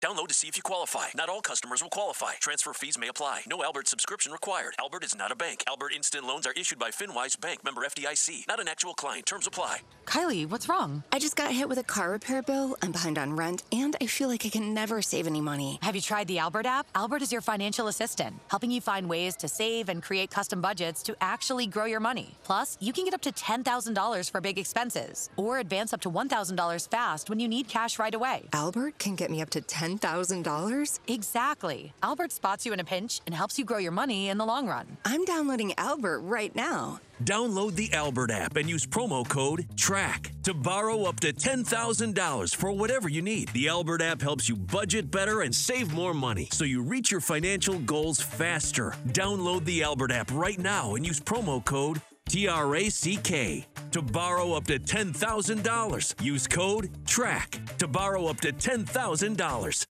Download to see if you qualify. Not all customers will qualify. Transfer fees may apply. No Albert subscription required. Albert is not a bank. Albert Instant Loans are issued by FinWise Bank, member FDIC. Not an actual client. Terms apply. Kylie, what's wrong? I just got hit with a car repair bill. I'm behind on rent, and I feel like I can never save any money. Have you tried the Albert app? Albert is your financial assistant, helping you find ways to save and create custom budgets to actually grow your money. Plus, you can get up to $10,000 for big expenses, or advance up to $1,000 fast when you need cash right away. Albert can get me up to $10,000? Exactly. Albert spots you in a pinch and helps you grow your money in the long run. I'm downloading Albert right now. Download the Albert app and use promo code TRACK to borrow up to $10,000 for whatever you need. The Albert app helps you budget better and save more money so you reach your financial goals faster. Download the Albert app right now and use promo code TRACK to borrow up to $10,000. Use code TRACK to borrow up to $10,000.